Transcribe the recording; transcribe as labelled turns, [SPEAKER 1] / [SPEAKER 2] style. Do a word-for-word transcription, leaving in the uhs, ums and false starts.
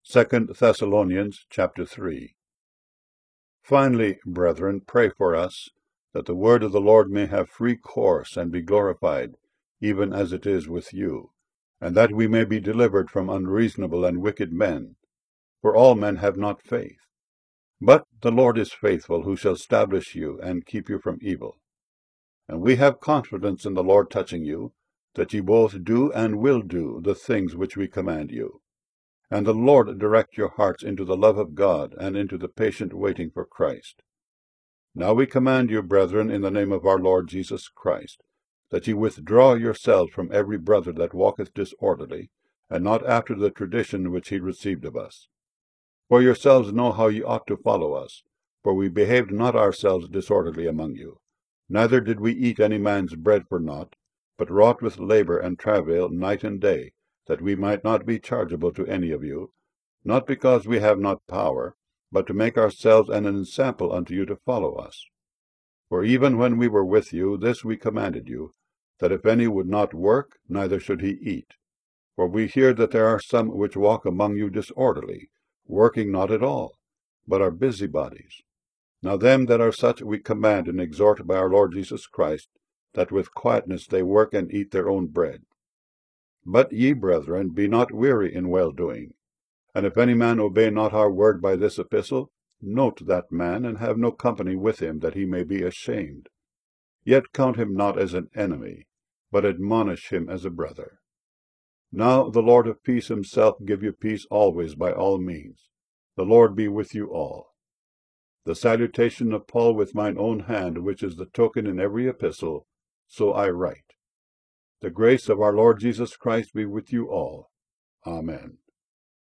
[SPEAKER 1] Second Thessalonians chapter three. Finally, brethren, pray for us, that the word of the Lord may have free course and be glorified, even as it is with you, and that we may be delivered from unreasonable and wicked men. For all men have not faith. But the Lord is faithful, who shall establish you and keep you from evil. And we have confidence in the Lord touching you, that ye both do and will do the things which we command you. And the Lord direct your hearts into the love of God, and into the patient waiting for Christ. Now we command you, brethren, in the name of our Lord Jesus Christ, that ye withdraw yourselves from every brother that walketh disorderly, and not after the tradition which he received of us. For yourselves know how ye ought to follow us, for we behaved not ourselves disorderly among you. Neither did we eat any man's bread for naught, but wrought with labour and travail night and day, that we might not be chargeable to any of you, not because we have not power, but to make ourselves an ensample unto you to follow us. For even when we were with you, this we commanded you, that if any would not work, neither should he eat. For we hear that there are some which walk among you disorderly, working not at all, but are busybodies. Now them that are such we command and exhort by our Lord Jesus Christ, that with quietness they work and eat their own bread. But ye, brethren, be not weary in well-doing. And if any man obey not our word by this epistle, note that man, and have no company with him, that he may be ashamed. Yet count him not as an enemy, but admonish him as a brother. Now the Lord of peace himself give you peace always by all means. The Lord be with you all. The salutation of Paul with mine own hand, which is the token in every epistle, so I write. The grace of our Lord Jesus Christ be with you all. Amen.